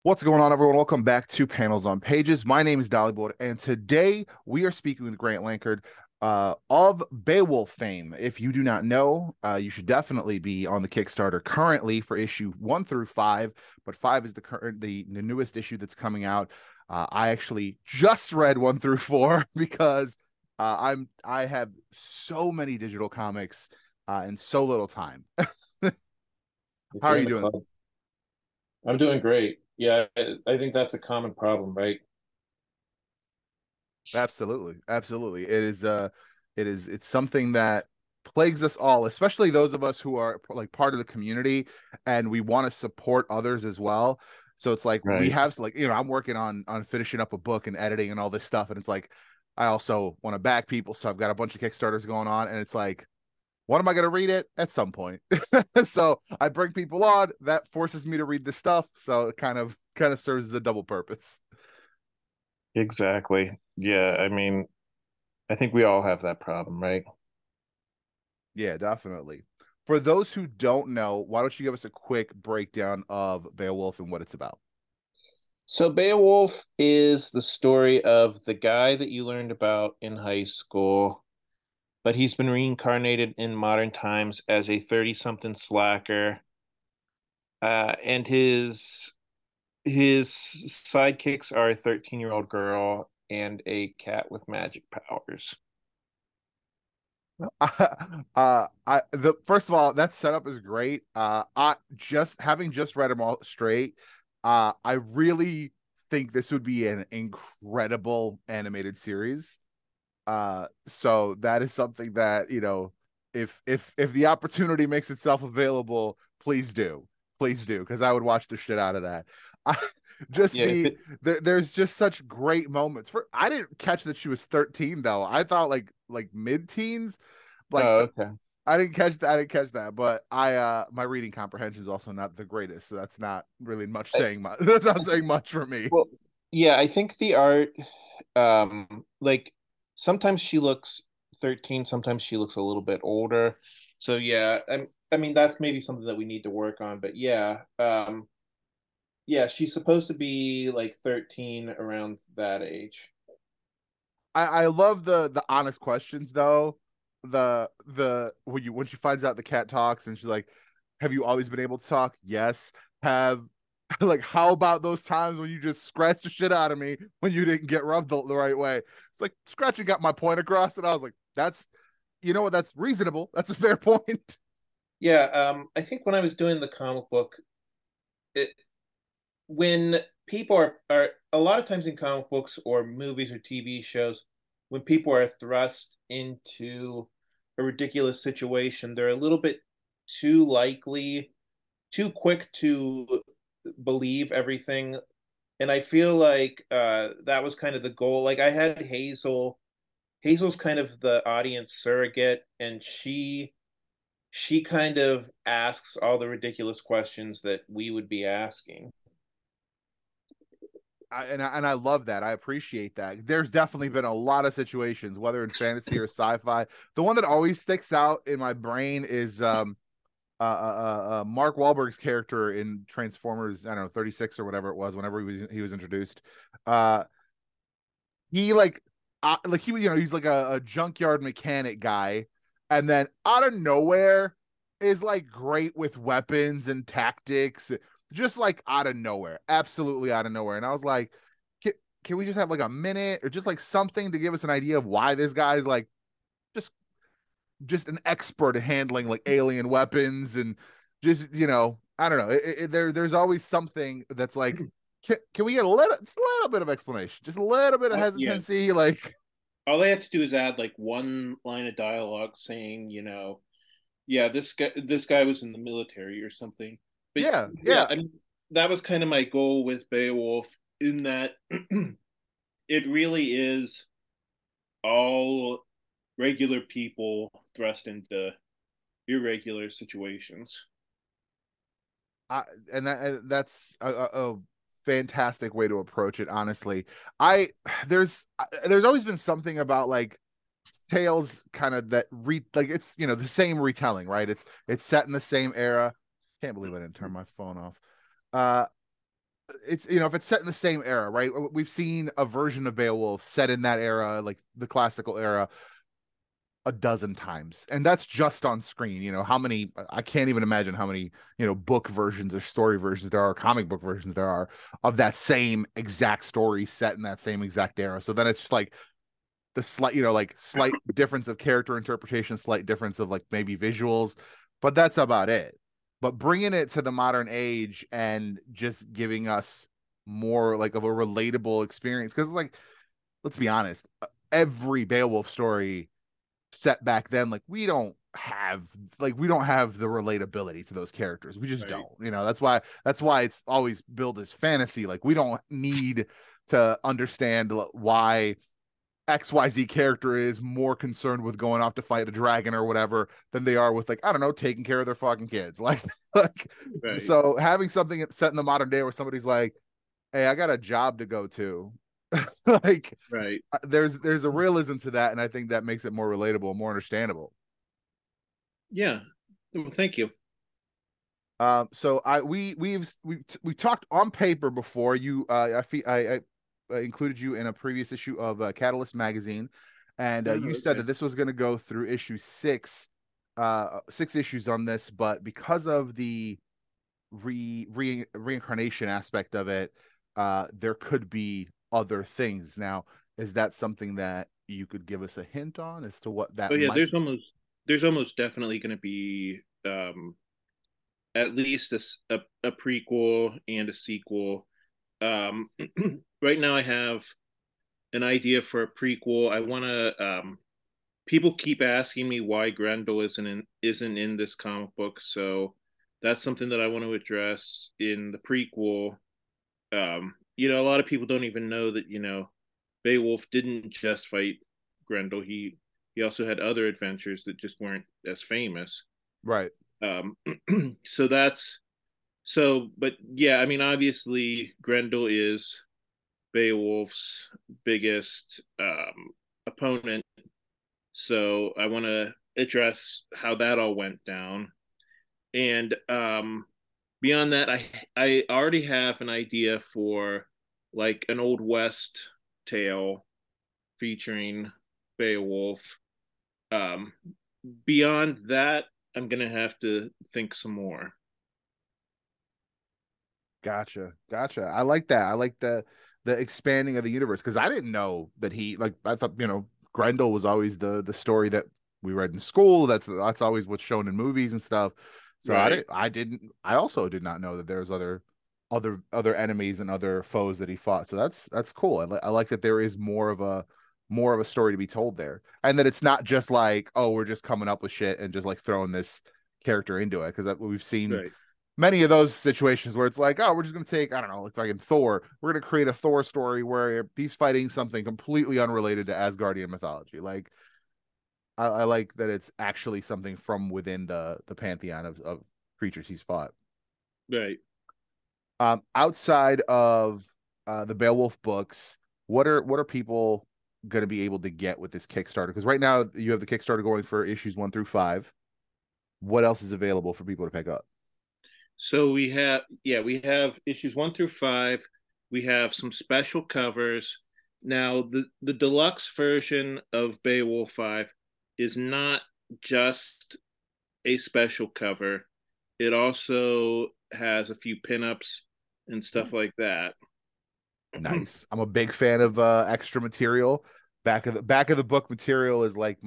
What's going on, everyone? Welcome back to Panels on Pages. My name is Dollyboard, and today we are speaking with Grant Lankard of Beowulf fame. If you do not know, you should definitely be on the Kickstarter currently for issue 1 through 5, but 5 is the newest issue that's coming out. I actually just read 1 through 4 because I have so many digital comics and so little time. You How are you join the doing? club. I'm doing great. Yeah, I think that's a common problem, right? Absolutely. Absolutely. It's something that plagues us all, especially those of us who are like part of the community and we want to support others as well. So it's like we Right. have like, I'm working on finishing up a book and editing and all this stuff. And it's like I also want to back people. So I've got a bunch of Kickstarters going on, and it's like, when am I going to read it? At some point. So I bring people on that forces me to read this stuff. So it kind of serves as a double purpose. Exactly. Yeah, I mean, I think we all have that problem, right? Yeah, definitely. For those who don't know, why don't you give us a quick breakdown of Beowulf and what it's about? So Beowulf is the story of the guy that you learned about in high school, but he's been reincarnated in modern times as a 30-something slacker. And his sidekicks are a 13-year-old girl and a cat with magic powers. The first of all, that setup is great. I just having just read them all straight. I really think this would be an incredible animated series. So that is something that, if the opportunity makes itself available, please do, because I would watch the shit out of that. I, just Yeah, if it there's just such great moments. I didn't catch that she was 13 though. I thought like mid-teens, like Oh, okay. I didn't catch that. I didn't catch that, but my reading comprehension is also not the greatest, so that's not really much I, saying much. That's not saying much for me. Well, yeah, I think the art, like sometimes she looks 13, sometimes she looks a little bit older. So yeah, I mean that's maybe something that we need to work on. But yeah, yeah, she's supposed to be like 13 around that age. I love the honest questions though. The when she finds out the cat talks and she's like, "Have you always been able to talk?" Yes. Have like, how about those times when you just scratched the shit out of me when you didn't get rubbed the right way? It's like scratching got my point across, and I was like, "That's you know what? That's reasonable. That's a fair point." Yeah, I think when I was doing the comic book, it, when people are a lot of times in comic books or movies or TV shows, when people are thrust into a ridiculous situation, they're a little bit too likely, too quick to believe everything. And I feel like that was kind of the goal. Like I had Hazel. Hazel's kind of the audience surrogate, and she kind of asks all the ridiculous questions that we would be asking. And I love that. I appreciate that. There's definitely been a lot of situations, whether in fantasy or sci-fi. The one that always sticks out in my brain is Mark Wahlberg's character in Transformers. I don't know, 36 or whatever it was. Whenever he was introduced, uh, he like he he's like a junkyard mechanic guy, and then out of nowhere is like great with weapons and tactics, just like out of nowhere, absolutely out of nowhere. And I was like, can, can we just have like a minute or just like something to give us an idea of why this guy's like just just an expert at handling like alien weapons and just I don't know. There's always something that's like, can we get just a little bit of explanation, just a little bit of Yeah, hesitancy, like all they have to do is add like one line of dialogue saying, yeah, this guy was in the military or something. But yeah, yeah, yeah. I mean that was kind of my goal with Beowulf in that it really is all regular people thrust into irregular situations. I, and that's a fantastic way to approach it, honestly. I there's always been something about like tales kind of that like it's the same retelling, right? It's set in the same era. Can't believe I didn't turn my phone off. uh it's, you know, if it's set in the same era, right? We've seen a version of Beowulf set in that era, like the classical era, a dozen times, and that's just on screen. You know how many, I can't even imagine how many, you know, book versions or story versions there are, comic book versions there are, of that same exact story set in that same exact era. So then it's just like the slight, you know, like slight difference of character interpretation, slight difference of like maybe visuals, but that's about it. But bringing it to the modern age and just giving us more like of a relatable experience, because like, let's be honest, every Beowulf story set back then, like we don't have the relatability to those characters. We just Right. don't. You know, that's why it's always billed as fantasy. Like we don't need to understand why XYZ character is more concerned with going off to fight a dragon or whatever than they are with, like, I don't know, taking care of their fucking kids. Like Right. so having something set in the modern day where somebody's like, hey, I got a job to go to. Like Right. there's a realism to that, and I think that makes it more relatable, more understandable. Yeah. Well, thank you. So we talked on paper before. You, I included you in a previous issue of Catalyst magazine, and you Oh, said okay. that this was going to go through issue six, 6 issues on this, but because of the reincarnation aspect of it, there could be other things. Now, is that something that you could give us a hint on as to what Oh that yeah, might? there's almost definitely going to be at least a prequel and a sequel. Um, right now, I have an idea for a prequel. I want to. People keep asking me why Grendel isn't in this comic book, so that's something that I want to address in the prequel. A lot of people don't even know that Beowulf didn't just fight Grendel. He also had other adventures that just weren't as famous. Right. Um, so that's but yeah, I mean, obviously, Grendel is Beowulf's biggest opponent. So I want to address how that all went down. And beyond that, I already have an idea for like an old west tale featuring Beowulf. Um, Beyond that, I'm gonna have to think some more. Gotcha. I like that. I like the expanding of the universe, because I didn't know that he, like, I thought, you know, Grendel was always the story that we read in school. That's always what's shown in movies and stuff. So Right, I also did not know that there's other enemies and other foes that he fought. So that's cool. I like that there is more of a story to be told there, and that it's not just like, oh, we're just coming up with shit and just like throwing this character into it, because we've seen right. many of those situations where it's like, oh, we're just going to take, I don't know, like fucking Thor. We're going to create a Thor story where he's fighting something completely unrelated to Asgardian mythology. Like, I like that it's actually something from within the pantheon of creatures he's fought. Right. Outside of the Beowulf books, what are people going to be able to get with this Kickstarter? Because right now you have the Kickstarter going for issues 1 through 5. What else is available for people to pick up? So we have issues 1 through 5. We have some special covers. Now the deluxe version of Beowulf 5 is not just a special cover. It also has a few pinups and stuff like that. Nice. I'm a big fan of extra material. Back of the book material is like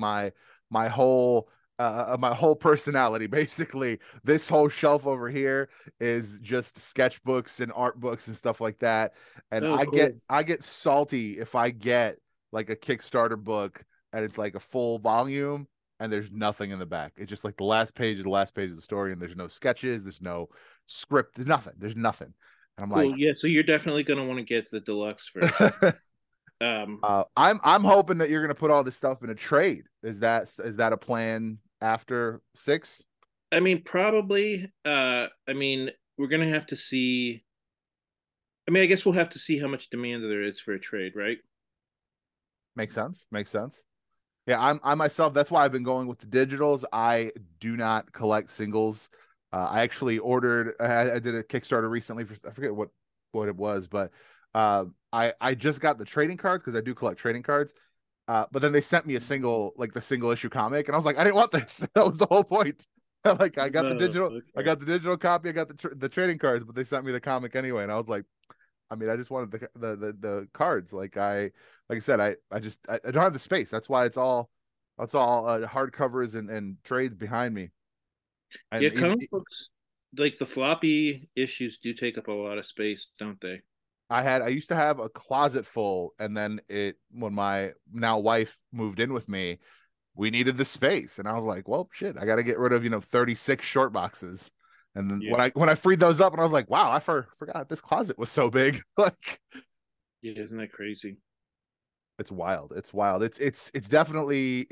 my whole personality basically. This whole shelf over here is just sketchbooks and art books and stuff like that. And Oh, I get cool. I get salty if I get like a Kickstarter book and it's like a full volume and there's nothing in the back. It's just like the last page of the story, and there's no sketches, there's no script, there's nothing. There's nothing. And I'm Cool. like, Yeah, so you're definitely going to want to get the deluxe version. Um I'm hoping that you're gonna put all this stuff in a trade. Is that a plan after 6? I mean, probably. I mean, we're gonna have to see. I mean, I guess we'll have to see how much demand there is for a trade, right? Makes sense. Makes sense. Yeah, I myself. That's why I've been going with the digitals. I do not collect singles. I actually ordered. I did a Kickstarter recently for, I forget what it was, but I just got the trading cards because I do collect trading cards. But then they sent me a the single issue comic, and I was like, I didn't want this. That was the whole point. Like I Okay. got the digital copy, I got the trading cards, but they sent me the comic anyway, and I was like, I mean, I just wanted the cards. Like I said, I don't have the space. That's all hardcovers and trades behind me, Yeah, and even comic books, like the floppy issues, do take up a lot of space, don't they? I used to have a closet full, and then when my now wife moved in with me, we needed the space, and I was like, well, shit, I got to get rid of 36 short boxes. And then Yeah. when I freed those up, and I was like, wow, forgot this closet was so big. Like, Yeah, isn't that crazy? it's wild. It's wild. It's definitely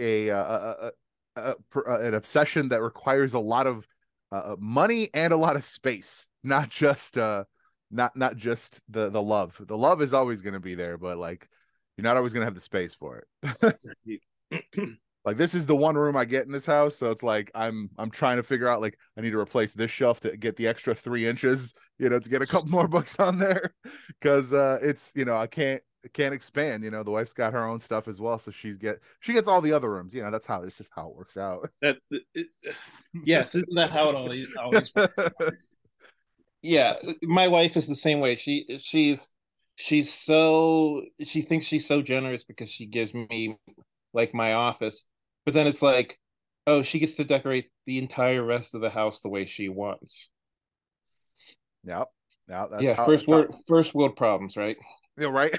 an obsession that requires a lot of money and a lot of space, not just not just the love. The love is always going to be there, but like you're not always going to have the space for it. Like this is the one room I get in this house, so it's like I'm trying to figure out like I need to replace this shelf to get the extra 3 inches, to get a couple more books on there, because it's I can't expand. The wife's got her own stuff as well, so she gets all the other rooms. It's just how it works out. That it, yes, isn't that how it always works? Yeah, my wife is the same way. She thinks she's so generous because she gives me like my office, but then it's like, oh, she gets to decorate the entire rest of the house the way she wants. Yep. Yeah, Yeah, that's how first world problems, right? right.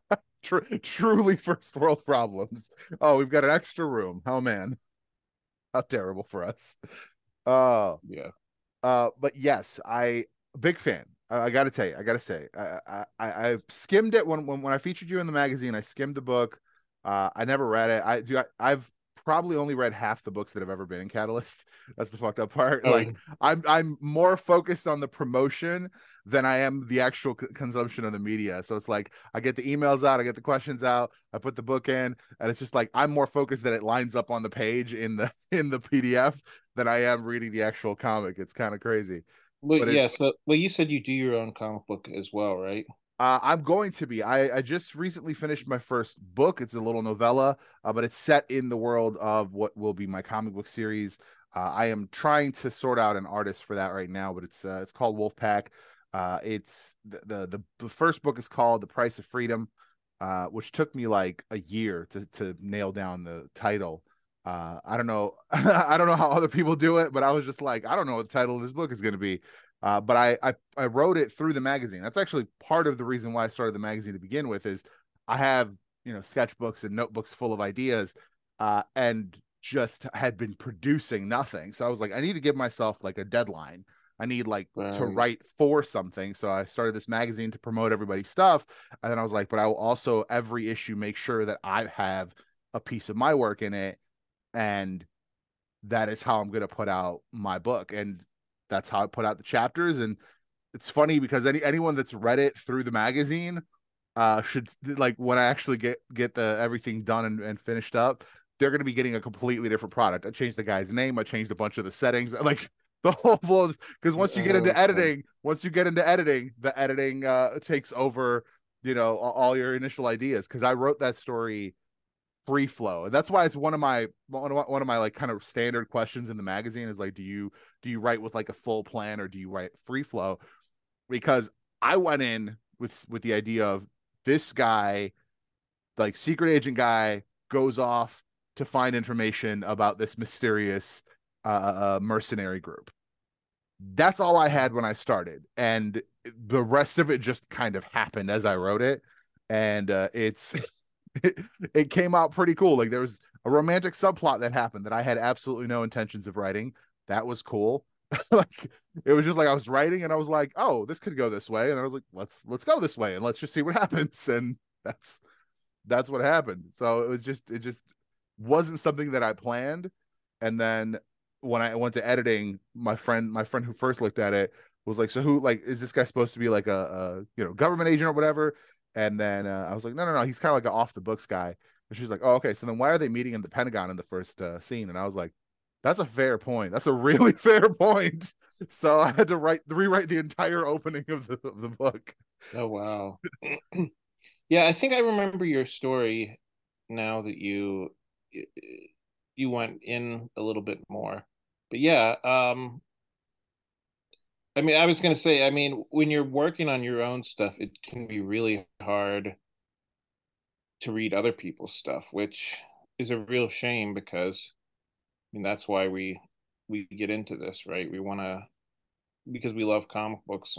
Truly first world problems. Oh, we've got an extra room. Oh man, how terrible for us. Oh, Yeah. but yes, big fan. I gotta tell you, I gotta say, I skimmed it when I featured you in the magazine. I skimmed the book. I never read it. I've probably only read half the books that have ever been in Catalyst. That's the fucked up part. Like Oh, I'm more focused on the promotion than I am the actual consumption of the media. So it's like I get the emails out, I get the questions out, I put the book in, and it's just like I'm more focused that it lines up on the page in the in the PDF than I am reading the actual comic. It's kind of crazy. well, But yeah. So, well, you said you do your own comic book as well, right? I'm going to be. I just recently finished my first book. It's a little novella, but it's set in the world of what will be my comic book series. I am trying to sort out an artist for that right now, but it's called Wolfpack. It's the first book is called The Price of Freedom, which took me like a year to nail down the title. I don't know. I don't know how other people do it, but I was just like, I don't know what the title of this book is going to be. But I wrote it through the magazine. That's actually part of the reason why I started the magazine to begin with. Is I have sketchbooks and notebooks full of ideas, and just had been producing nothing. So I was like, I need to give myself like a deadline. I need like to Right. write for something. So I started this magazine to promote everybody's stuff, and then I was like, but I will also every issue make sure that I have a piece of my work in it, and that is how I'm going to put out my book. And that's how I put out the chapters. And it's funny because anyone that's read it through the magazine should like when I actually get the everything done and finished up, they're going to be getting a completely different product. I changed the guy's name. I changed a bunch of the settings. Like the whole flow, because Okay. the editing takes over, all your initial ideas. Because I wrote that story free flow, and that's why it's one of my like kind of standard questions in the magazine is like, do you write with like a full plan or do you write free flow? Because I went in with the idea of this guy, like secret agent guy, goes off to find information about this mysterious mercenary group. That's all I had when I started, and the rest of it just kind of happened as I wrote it, and it came out pretty cool. Like there was a romantic subplot that happened that I had absolutely no intentions of writing. That was cool. Like it was just like I was writing and I was like, oh, this could go this way, and I was like, let's go this way and let's just see what happens. And that's what happened. So it just wasn't something that I planned. And then when I went to editing, my friend who first looked at it was like, so who like is this guy supposed to be like a government agent or whatever? And then I was like, no, he's kind of like an off the books guy. And she's like, oh, okay. So then why are they meeting in the Pentagon in the first scene? And I was like, that's a fair point. That's a really fair point. So I had to rewrite the entire opening of the book. Oh wow. Yeah, I think I remember your story now that you went in a little bit more. But yeah, I mean, I was gonna say, I mean, when you're working on your own stuff, it can be really hard to read other people's stuff, which is a real shame because I mean that's why we get into this, right? We want to because we love comic books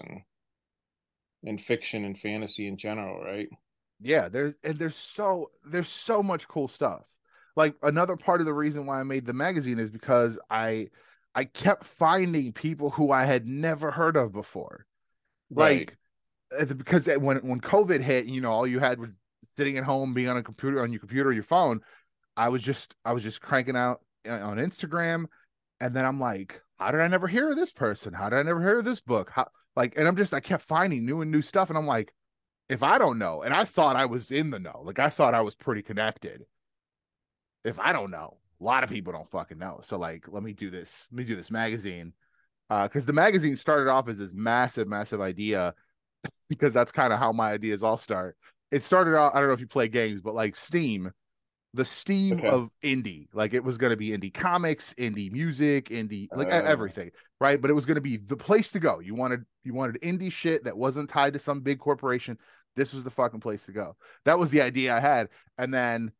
and fiction and fantasy in general, right? Yeah, there's so much cool stuff. Like another part of the reason why I made the magazine is because I kept finding people who I had never heard of before. Right. Like because when COVID hit, all you had was sitting at home, being on your computer or your phone. I was just cranking out on Instagram, and then I'm like, how did I never hear of this person? How did I never hear of this book? How and I kept finding new and new stuff, and I'm like, if I don't know, and I thought I was in the know, like I thought I was pretty connected. If I don't know, a lot of people don't fucking know. So like, let me do this magazine. Because the magazine started off as this massive, massive idea, because that's kind of how my ideas all start. It started out, I don't know if you play games, but like Steam, the Steam Okay. of indie. Like it was going to be indie comics, indie music, indie Uh, everything, right? But it was going to be the place to go. You wanted indie shit that wasn't tied to some big corporation. This was the fucking place to go. That was the idea I had. And then,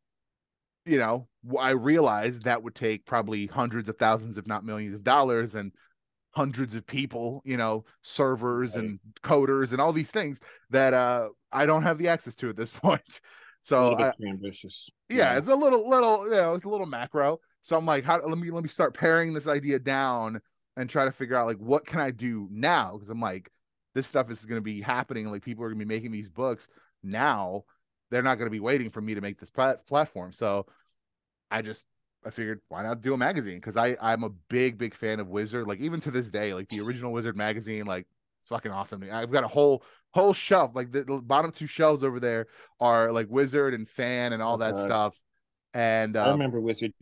I realized that would take probably hundreds of thousands, if not millions of dollars, and hundreds of people, servers right. and coders and all these things that I don't have the access to at this point. A So little bit I too ambitious. yeah, Yeah. it's a little, it's a little macro. So I'm like, let me start paring this idea down and try to figure out like what can I do now? Because I'm like, this stuff is going to be happening. Like people are going to be making these books now. They're not going to be waiting for me to make this platform. So I just I figured why not do a magazine, because I'm a big fan of Wizard. Like even to this day, like the original Wizard magazine, like it's fucking awesome. I've got a whole shelf. Like the bottom two shelves over there are like Wizard and Fan and all Oh that God. stuff. And I remember Wizard.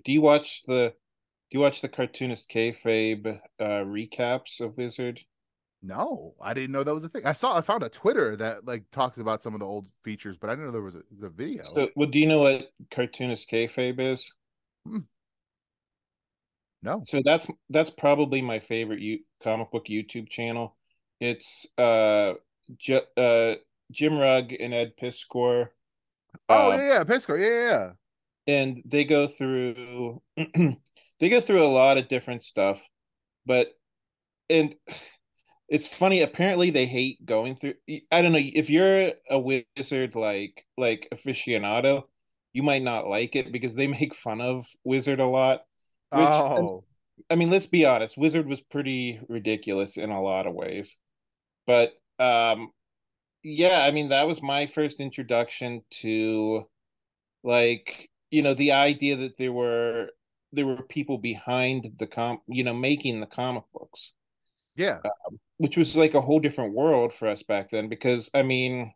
Do you watch the cartoonist kayfabe recaps of Wizard? no, I didn't know that was a thing. I found a Twitter that like talks about some of the old features, but I didn't know there was a video. So, well, do you know what cartoonist kayfabe is? Hmm, no. So that's probably my favorite comic book YouTube channel. It's J Jim Rugg and Ed Piskor. Oh Uh, yeah, Pisco. Yeah. and they go through they go through a lot of different stuff, but and it's funny, apparently they hate going through. I don't know if you're a Wizard like aficionado, you might not like it because they make fun of Wizard a lot, which Oh I mean, let's be honest, Wizard was pretty ridiculous in a lot of ways. But yeah, I mean, that was my first introduction to like, the idea that there were people behind making the comic books, yeah, which was like a whole different world for us back then because I mean,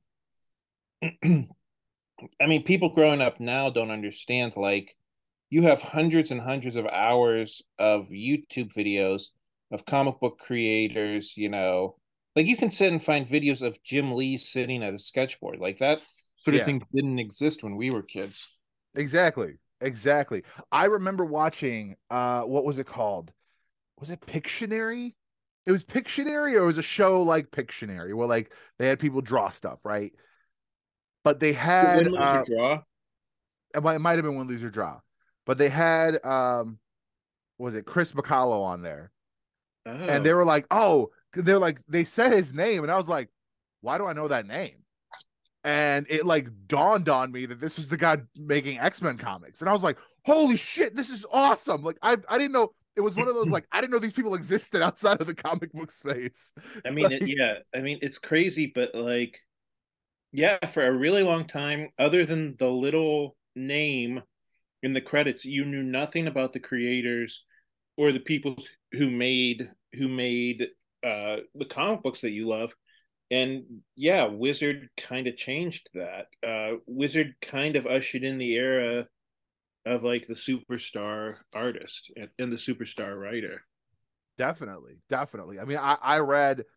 I mean, people growing up now don't understand like you have hundreds and hundreds of hours of YouTube videos of comic book creators, like you can sit and find videos of Jim Lee sitting at a sketchboard. Like that sort of yeah. thing didn't exist when we were kids. Exactly. Exactly. I remember watching what was it called? Was it Pictionary? It was Pictionary, or it was a show like Pictionary where like they had people draw stuff, right? But they had Win, lose, or draw. it might have been Win, Lose or Draw. But they had was it Chris Bacalo on there? And they Oh, were like, "Oh, they're like they said his name," and I was like, "Why do I know that name?" And it like dawned on me that this was the guy making X-Men comics, and I was like, holy shit, this is awesome. Like I didn't know, it was one of those like I didn't know these people existed outside of the comic book space. I mean, Like yeah, I mean, it's crazy, but like, yeah, for a really long time, other than the little name in the credits, you knew nothing about the creators or the people who made the comic books that you love. And yeah, Wizard kind of changed that. Wizard kind of ushered in the era of like the superstar artist and the superstar writer. definitely. I mean, I read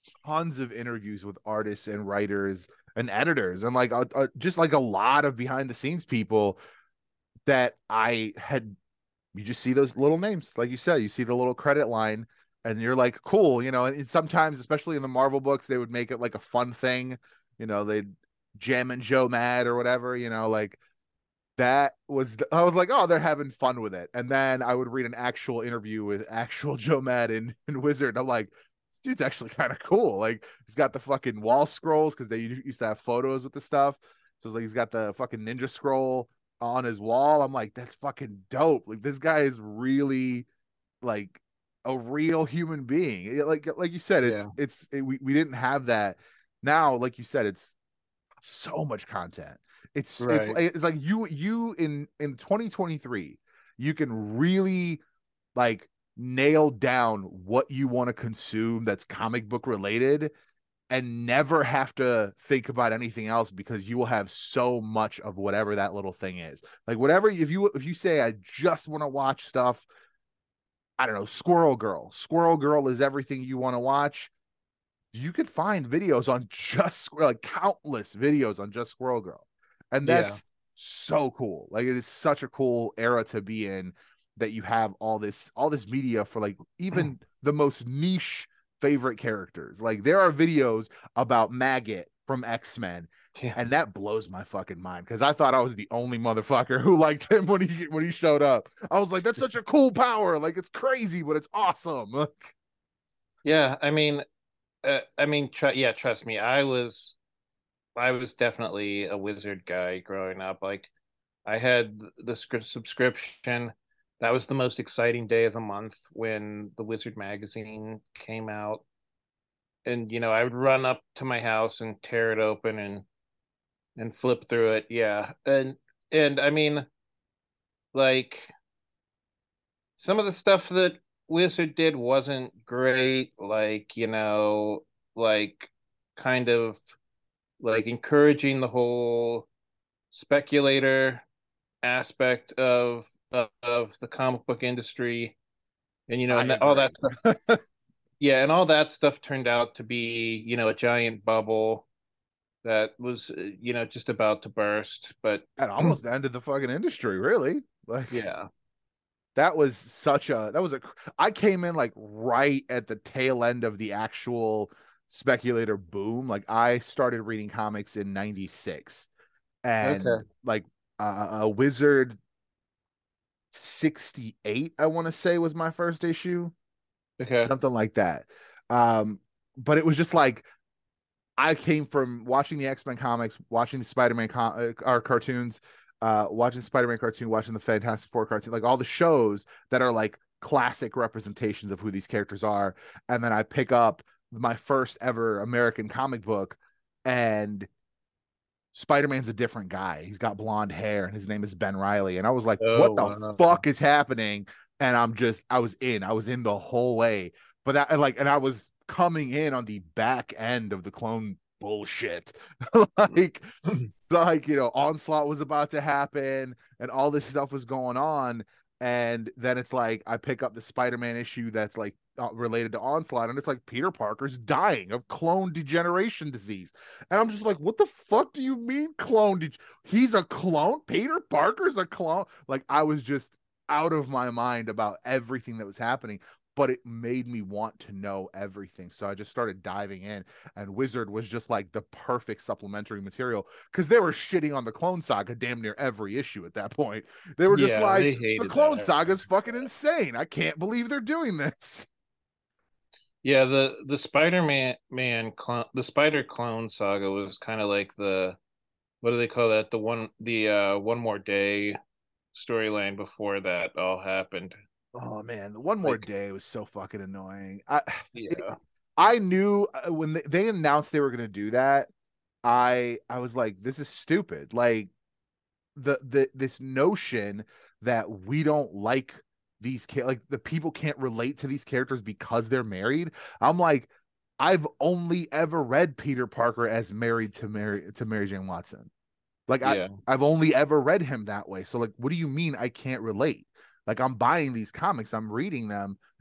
tons of interviews with artists and writers and editors, and like just like a lot of behind the scenes people that I had. You just see those little names, like you said, you see the little credit line, and you're like, cool, you know. And sometimes, especially in the Marvel books, they would make it like a fun thing, you know, they'd Jam and Joe Mad or whatever, you know, like that was. I was like, oh, they're having fun with it. And then I would read an actual interview with actual Joe Mad and Wizard, and I'm like, this dude's actually kind of cool. Like, he's got the fucking wall scrolls because they used to have photos with the stuff. So it's like he's got the fucking ninja scroll on his wall. I'm like, that's fucking dope. Like, this guy is really like a real human being. Like you said, Yeah. we didn't have that. Now, like you said, it's so much content. Right. It's like you in 2023, you can really like nail down what you want to consume that's comic book related and never have to think about anything else because you will have so much of whatever that little thing is. Like whatever, if you say I just want to watch stuff, I don't know, Squirrel Girl. Squirrel Girl is everything you want to watch. You could find videos on just like countless videos on just Squirrel Girl. And Yeah. that's so cool. Like it is such a cool era to be in that you have all this media for like even the most niche favorite characters. Like there are videos about Maggot from X-Men, Yeah. and that blows my fucking mind because I thought I was the only motherfucker who liked him when he showed up. I was like, that's such a cool power. Like it's crazy, but it's awesome. Yeah. Yeah, trust me. I was definitely a Wizard guy growing up. Like I had the subscription. That was the most exciting day of the month when the Wizard magazine came out. And I would run up to my house and tear it open and flip through it. Yeah. And I mean, like some of the stuff that Wizard did wasn't great, like, like kind of like encouraging the whole speculator aspect of the comic book industry, and I all agree. that stuff. Yeah, and all that stuff turned out to be a giant bubble that was just about to burst. But That almost ended the fucking industry, really. Like yeah. that was such a that was a I came in like right at the tail end of the actual speculator boom. Like I started reading comics in 96, and Okay. like a Wizard 68 I want to say was my first issue, Okay. something like that. But it was just like I came from watching the X-Men comics, watching the Spider-Man cartoons, watching Spider-Man cartoon, watching the Fantastic Four cartoon, like all the shows that are like classic representations of who these characters are. And then I pick up my first ever American comic book, and Spider-Man's a different guy. He's got blonde hair and his name is Ben Riley. And I was like, Oh, what the wow. fuck is happening? And I was in the whole way. But and I was coming in on the back end of the clone bullshit. like, Onslaught was about to happen and all this stuff was going on. And then it's like, I pick up the Spider-Man issue that's like related to Onslaught, and it's like Peter Parker's dying of clone degeneration disease. And I'm just like, what the fuck do you mean clone? He's a clone? Peter Parker's a clone? Like, I was just out of my mind about everything that was happening, but it made me want to know everything. So I just started diving in, and Wizard was just like the perfect supplementary material because they were shitting on the Clone Saga damn near every issue at that point. They were just Yeah, like, they the hated Clone that. I Saga is remember fucking that. insane. I can't believe they're doing this. Yeah, the the Spider Clone Saga was kind of like the, what do they call that? The One More Day storyline before that all happened. Oh man, the one more Like, day was so fucking annoying. yeah. I knew when they announced they were going to do that, I was like, this is stupid. Like this notion that we don't like like the people can't relate to these characters because they're married. I'm like, I've only ever read Peter Parker as married to Mary Jane Watson. Like Yeah. I've only ever read him that way. So like, what do you mean I can't relate? Like I'm buying these comics, I'm reading them,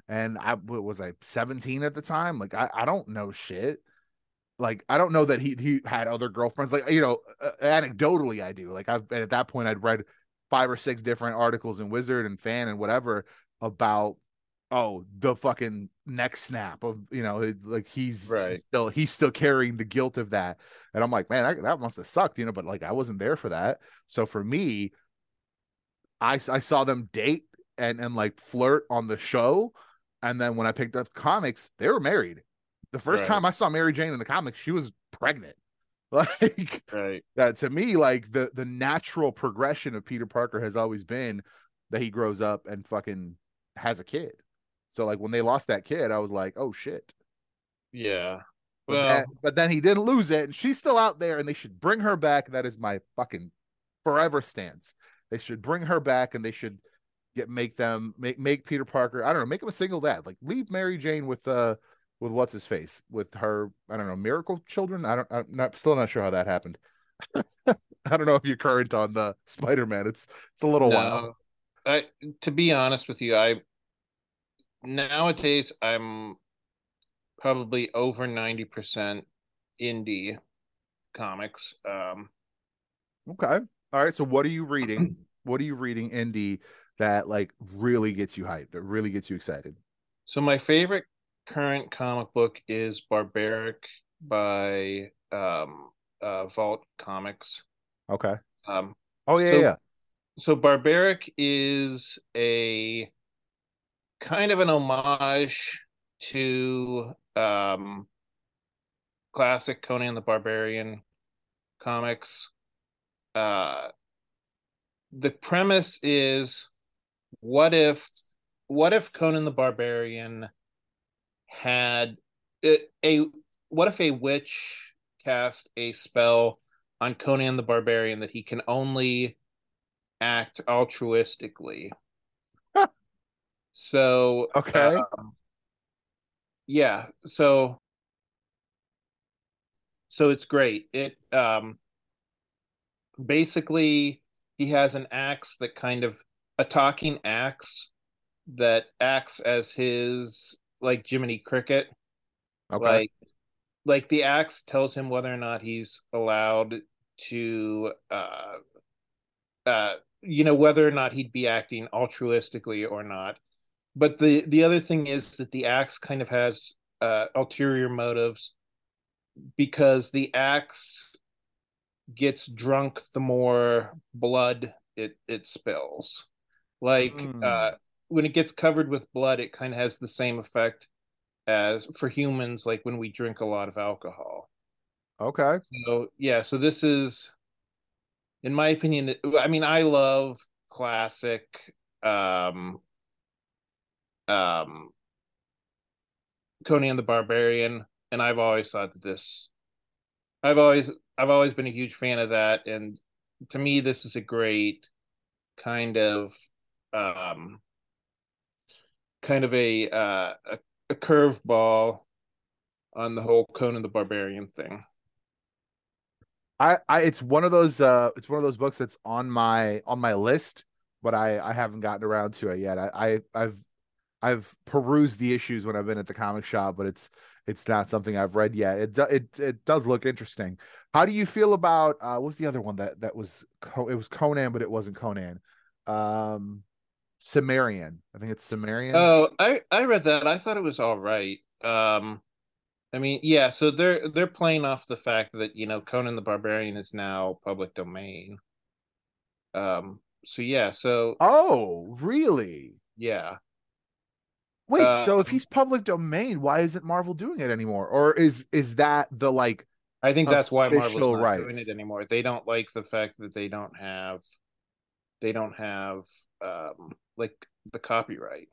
and what was I 17 at the time? Like I don't know shit. Like I don't know that he had other girlfriends. Like anecdotally I do. Like I've at that point I'd read 5 or 6 different articles in Wizard and Fan and whatever about the fucking neck snap of like Right. he's still carrying the guilt of that. And I'm like, man, that must have sucked, but like I wasn't there for that. So for me, I saw them date and like flirt on the show, and then when I picked up comics, they were married. The first Right. time I saw Mary Jane in the comics, she was pregnant. Like Right. that to me, like the natural progression of Peter Parker has always been that he grows up and fucking has a kid. So like when they lost that kid, I was like, oh shit. Yeah. But that Well, but then he didn't lose it, and she's still out there, and they should bring her back. That is my fucking forever stance. They should bring her back, and they should make Peter Parker. I don't know, make him a single dad. Like leave Mary Jane with what's his face with her. I don't know, miracle children. I'm not still not sure how that happened. I don't know if you're current on the Spider-Man. It's a little wild. no. I To be honest with you, I nowadays I'm probably over 90% indie comics. Okay. All right. So what are you reading? What are you reading indie that like really gets you hyped, that really gets you excited? So my favorite current comic book is Barbaric by Vault Comics. Okay. Um, Oh yeah, so yeah. so Barbaric is a kind of an homage to classic Conan the Barbarian comics. Uh, the premise is what if what if Conan the Barbarian had a what if a witch cast a spell on Conan the Barbarian that he can only act altruistically? So Okay. yeah, so it's great. It basically he has an axe that kind of a talking axe that acts as his like Jiminy Cricket. Okay. Like the axe tells him whether or not he's allowed to whether or not he'd be acting altruistically or not. But the other thing is that the axe kind of has ulterior motives because the axe gets drunk the more blood it spills. Like Mm. when it gets covered with blood, it kind of has the same effect as for humans, like when we drink a lot of alcohol. Okay. So yeah, so this is, in my opinion, I mean, I love classic um, um, Conan the Barbarian, and I've always thought that I've always I've always been a huge fan of that, and to me, this is a great kind of um, kind of a curveball on the whole Conan the Barbarian thing. I it's one of those books that's on my list, but I haven't gotten around to it yet. I've perused the issues when I've been at the comic shop, but it's not something I've read yet. It does look interesting. How do you feel about what was the other one that was it was Conan, but it wasn't Conan. Um Cimmerian. I think it's Cimmerian. Oh, I read that. I thought it was all right. I mean, yeah, so they're playing off the fact that, Conan the Barbarian is now public domain. So yeah, so Oh, really? yeah. Wait, so if Um, he's public domain, why isn't Marvel doing it anymore? Or is that the like I think that's why Marvel's official not doing it rights? anymore. They don't like the fact that they don't have like the copyright.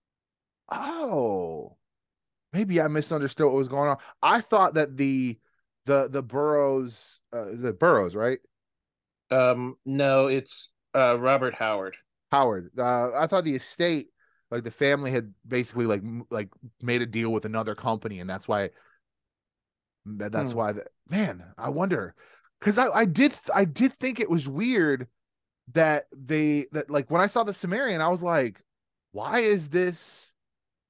Oh, maybe I misunderstood what was going on. I thought that the Burroughs is it Burroughs, right? No, it's Robert Howard. Howard. I thought the estate, like the family had basically like made a deal with another company, and that's Hmm. why man, I wonder because I did think it was weird that like when I saw the Sumerian, I was like, why is this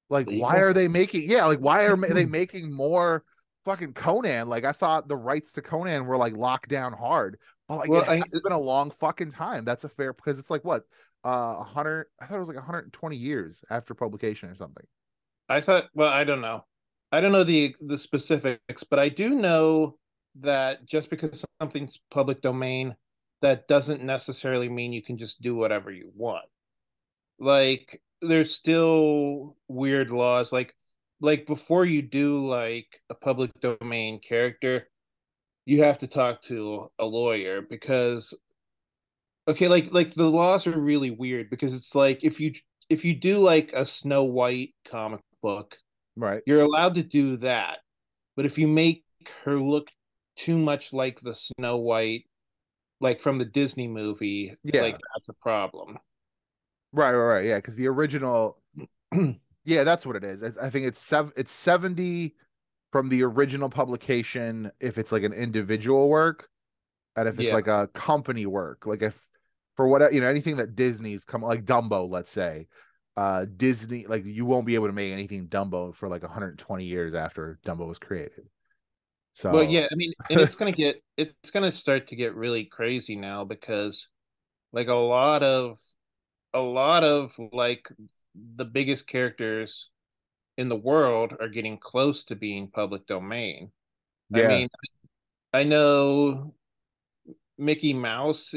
Like, why Legal? are they making? Yeah, like why are they making more fucking Conan? Like, I thought the rights to Conan were like locked down hard, but like it Well, has been a long fucking time. That's a fair because it's like what 100. I thought it was like 120 years after publication or something. I thought, well, I don't know. I don't know the specifics, but I do know that just because something's public domain, that doesn't necessarily mean you can just do whatever you want. Like there's still weird laws like before you do like a public domain character, you have to talk to a lawyer because okay, like the laws are really weird because it's like if you do like a Snow White comic book, Right. you're allowed to do that. But if you make her look too much like the Snow White, like from the Disney movie, Yeah. like that's a problem. Right. Yeah, because the original. Yeah, that's what it is. I think it's 70 from the original publication if it's like an individual work, and if it's Yeah. like a company work, like if for what anything that Disney's come like Dumbo, let's say, Disney like you won't be able to make anything Dumbo for like 120 years after Dumbo was created. Well, So yeah, I mean, and it's gonna start to get really crazy now because like a lot of like the biggest characters in the world are getting close to being public domain. I yeah. mean, I know Mickey Mouse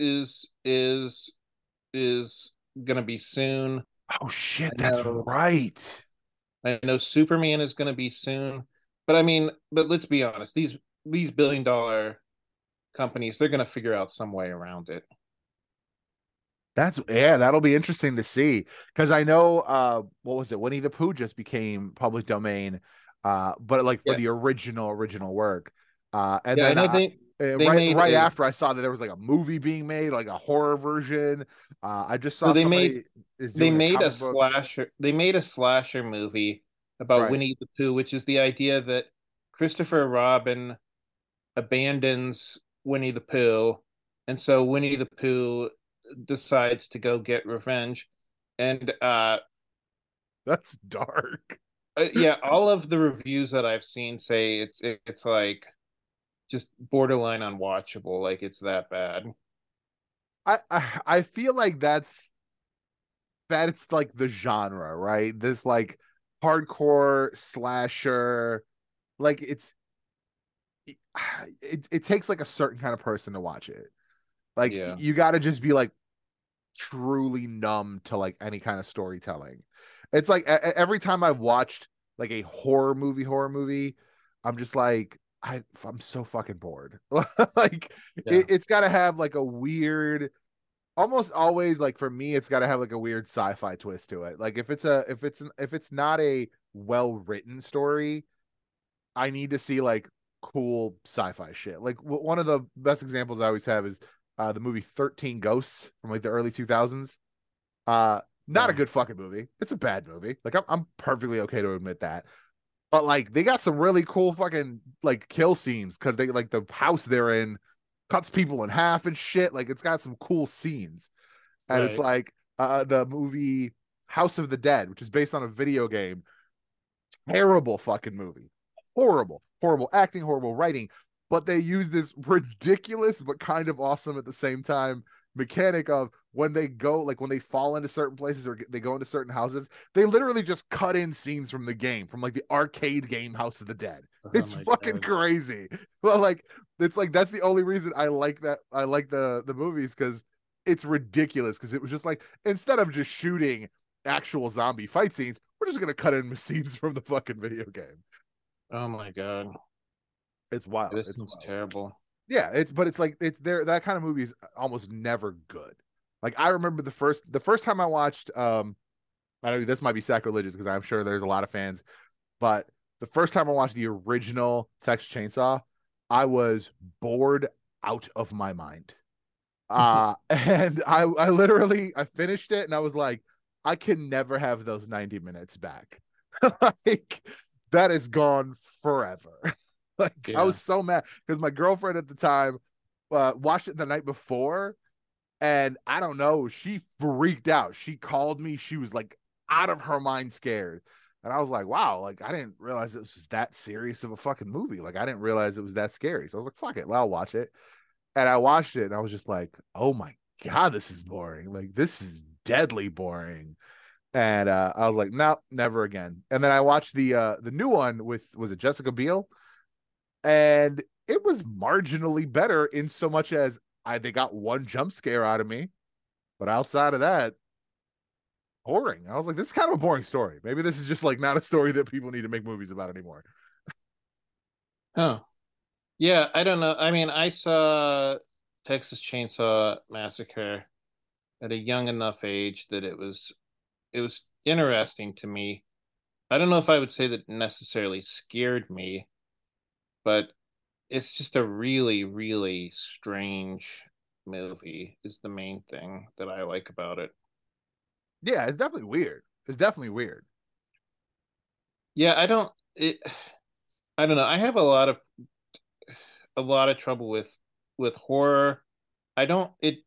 is gonna be soon. Oh shit, that's know right. I know Superman is gonna be soon. But I mean, but let's be honest, these billion-dollar companies, they're gonna figure out some way around it. That's yeah, that'll be interesting to see because I know what was it? Winnie the Pooh just became public domain, but like for Yeah. the original work, and Yeah, I then know they right made right a after I saw that there was like a movie being made, like a horror version. I just so saw somebody is they doing a made a comic book. slasher they made a slasher movie about Right. Winnie the Pooh, which is the idea that Christopher Robin abandons Winnie the Pooh, and so Winnie the Pooh decides to go get revenge. And That's dark. yeah, all of the reviews that I've seen say it's like just borderline unwatchable, like it's that bad. I feel like that's like the genre, right? This like hardcore slasher, like it takes like a certain kind of person to watch it. Like Yeah. you got to just be like truly numb to like any kind of storytelling. It's like every time I've watched like a horror movie, I'm just like I'm so fucking bored. Like Yeah. it's got to have like a weird, almost always like for me, it's got to have like a weird sci-fi twist to it. Like if it's not a well written story, I need to see like cool sci-fi shit. Like one of the best examples I always have is the movie 13 Ghosts from like the early 2000s. Not a Yeah. good fucking movie. It's a bad movie. Like I'm perfectly okay to admit that. But like they got some really cool fucking like kill scenes because they like the house they're in cuts people in half and shit. Like it's got some cool scenes. And it's Right. like the movie House of the Dead, which is based on a video game. Terrible fucking movie. Horrible acting, horrible writing. But they use this ridiculous but kind of awesome at the same time mechanic of when they go, like when they fall into certain places or they go into certain houses, they literally just cut in scenes from the game, from like the arcade game House of the Dead. Oh It's my fucking God. crazy. Well, like it's like that's the only reason I like that. I like the movies because it's ridiculous. Because it was just like instead of just shooting actual zombie fight scenes, we're just gonna cut in scenes from the fucking video game. Oh my God. It's wild. This It's seems wild. terrible. Yeah, it's like it's there. That kind of movie is almost never good. Like I remember the first time I watched. I know this might be sacrilegious because I'm sure there's a lot of fans, but the first time I watched the original Texas Chainsaw, I was bored out of my mind. And I literally I finished it and I was like, I can never have those 90 minutes back. Like that is gone forever. Like I was Yeah. so mad because my girlfriend at the time watched it the night before, and I don't know, she freaked out. She called me. She was like out of her mind scared. And I was like, wow, like I didn't realize it was that serious of a fucking movie. Like I didn't realize it was that scary. So I was like, fuck it, well, I'll watch it. And I watched it and I was just like, oh my God, this is boring. Like this is deadly boring. And I was like, no, never again. And then I watched the new one with, was it Jessica Biel? And it was marginally better in so much as they got one jump scare out of me. But outside of that, boring. I was like, this is kind of a boring story. Maybe this is just like not a story that people need to make movies about anymore. Oh, yeah. I don't know. I mean, I saw Texas Chainsaw Massacre at a young enough age that it was interesting to me. I don't know if I would say that necessarily scared me, but it's just a really, really strange movie is the main thing that I like about it. Yeah, it's definitely weird. It's definitely weird. Yeah, I don't know. I have a lot of trouble with horror. I don't it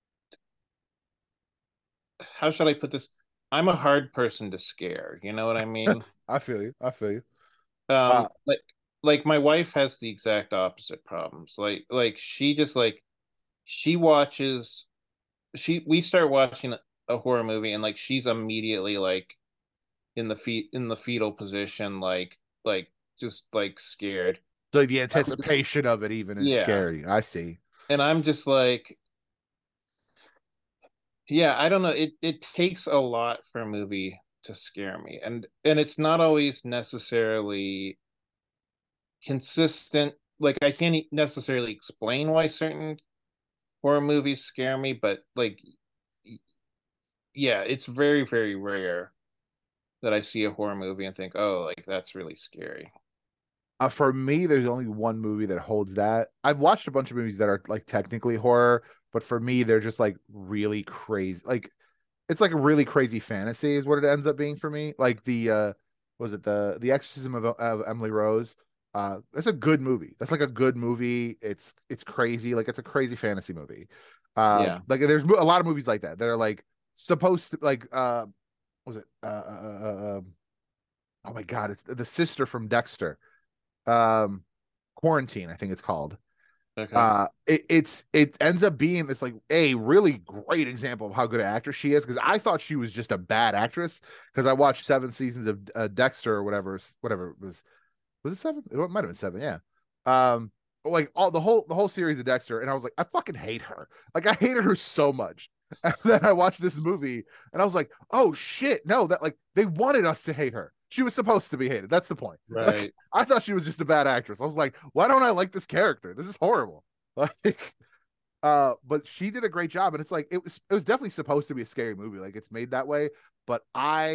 How should I put this? I'm a hard person to scare, you know what I mean? I feel you. I feel you. Um Uh, like my wife has the exact opposite problems. Like she just like she watches she we start watching a horror movie and like she's immediately like in the fetal position like just like scared. so the anticipation of it even is Yeah. scary. I see. And I'm just like, yeah, I don't know. It takes a lot for a movie to scare me. And it's not always necessarily consistent. Like I can't necessarily explain why certain horror movies scare me, but like yeah, it's very, very rare that I see a horror movie and think, "Oh, like that's really scary." For me, there's only one movie that holds that. I've watched a bunch of movies that are like technically horror, but for me, they're just like really crazy. Like it's like a really crazy fantasy is what it ends up being for me. Like was it the Exorcism of Emily Rose? That's a good movie. That's like a good movie. It's crazy. Like it's a crazy fantasy movie. Yeah. Like there's a lot of movies like that that are like supposed to like was it oh my God, it's the sister from Dexter. Um, Quarantine, I think it's called. Okay. It ends up being this like a really great example of how good an actress she is because I thought she was just a bad actress because I watched 7 seasons of Dexter or whatever it was it seven, it might have been seven, yeah. um like all the whole series of Dexter, and I was like, I fucking hate her, like I hated her so much. And then I watched this movie and I was like, oh shit, no, that like they wanted us to hate her. She was supposed to be hated. That's the point. Like Right. I thought she was just a bad actress. I was like, why don't I like this character? This is horrible. Like but she did a great job, and it's like it was definitely supposed to be a scary movie. Like it's made that way, but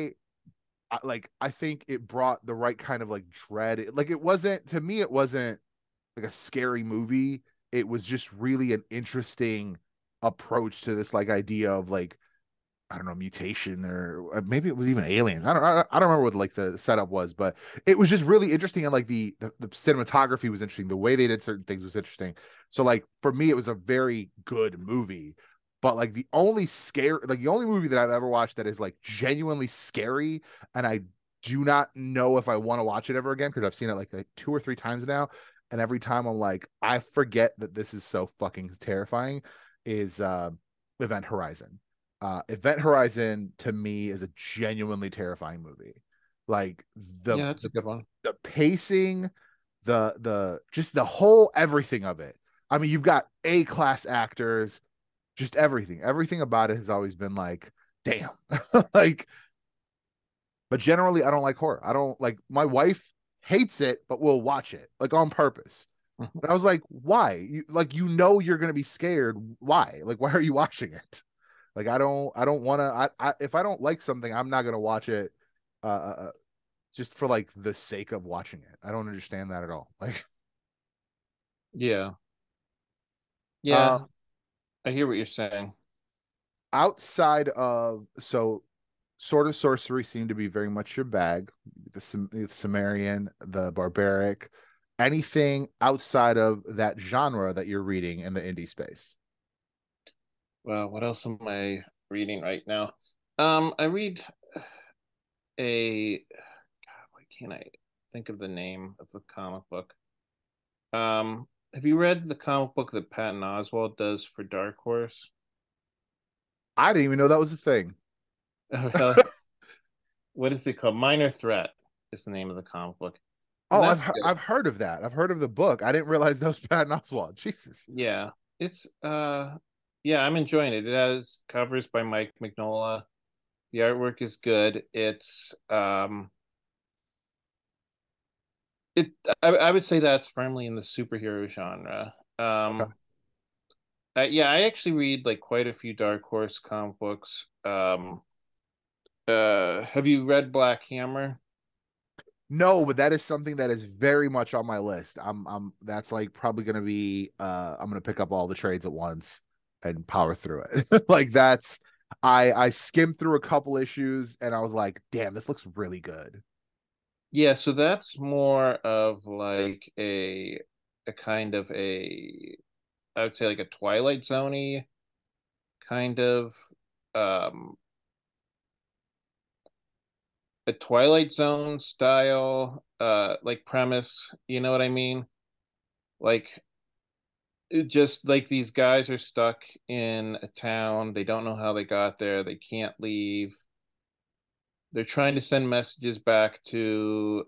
I think it brought the right kind of like dread. Like it wasn't, to me, it wasn't like a scary movie. It was just really an interesting approach to this like idea of like, I don't know, mutation, or maybe it was even aliens. I don't remember what like the setup was, but it was just really interesting, and like the cinematography was interesting. The way they did certain things was interesting. So like for me, it was a very good movie. But like the only movie that I've ever watched that is like genuinely scary, and I do not know if I want to watch it ever again because I've seen it like 2 or 3 times now, and every time I'm like, I forget that this is so fucking terrifying. Is Event Horizon. Event Horizon to me is a genuinely terrifying movie. Like the Yeah, that's a the, good one. the pacing, the just the whole everything of it. I mean, you've got A-class actors, just everything about it has always been like, damn. Like, but generally I don't like horror. I don't like, my wife hates it, but will watch it like on purpose. And I was like, why? You're gonna be scared. Why? Like, why are you watching it? Like, I don't want to. If I don't like something, I'm not gonna watch it. Just for like the sake of watching it. I don't understand that at all. Like, Yeah. uh, Yeah, I hear what you're saying. outside of Sword of Sorcery seemed to be very much your bag. The Sumerian, the barbaric, anything outside of that genre that you're reading in the indie space. Well, what else am I reading right now? I read a can I think of the name of the comic book? Have you read the comic book that Patton Oswalt does for Dark Horse? I didn't even know that was a thing. Oh, really? What is it called? Minor Threat is the name of the comic book. And Oh, that's good. I've heard of that. I've heard of the book. I didn't realize that was Patton Oswalt. Jesus. Yeah. It's yeah, I'm enjoying it. It has covers by Mike Mignola. The artwork is good. It I would say that's firmly in the superhero genre. Okay. Yeah, I actually read like quite a few Dark Horse comic books. Have you read Black Hammer? No, but that is something that is very much on my list. That's like probably gonna be I'm gonna pick up all the trades at once and power through it. Like that's I skimmed through a couple issues and I was like, damn, this looks really good. Yeah, so that's more of like a kind of I would say like a Twilight Zone-y kind of um a Twilight Zone style like premise, you know what I mean? Like it just like these guys are stuck in a town, they don't know how they got there, they can't leave. They're trying to send messages back to